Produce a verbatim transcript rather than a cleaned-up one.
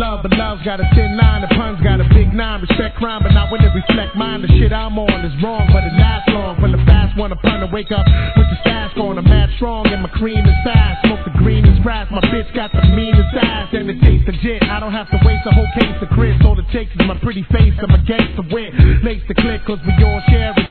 love, but love's got a ten nine. The pun's got a big nine. Respect crime, but not when it reflect mine. The shit I'm on is wrong, but it lasts long. From the fast one upon to wake up with the stash on. I'm mad strong and my cream is fast. Smoke the greenest grass. My bitch got the meanest ass. And it tastes legit. I don't have to waste a whole case of grits. All it takes is my pretty face and my gangster wit. Lace the click, cause we all share it.